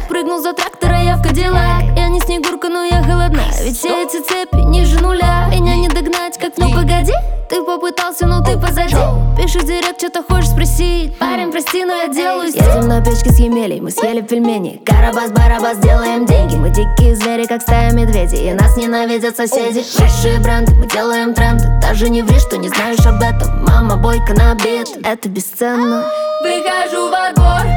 Прыгнул за трактор, а я в Кадиллак. Я не Снегурка, но я голодна. Ведь все эти цепи ниже нуля. Меня не догнать, как ну погоди. Ты попытался, но ты позади. Пишешь директ, что-то хочешь спросить. Парень, прости, но я делаю стиль. Едем на печке с Емелей, мы съели пельмени. Карабас-барабас, делаем деньги. Мы дикие звери, как стая медведей. И нас ненавидят соседи. Высшие бренды, мы делаем тренды. Даже не ври, что не знаешь об этом. Мама бойко на бит, это бесценно. Выхожу во двор,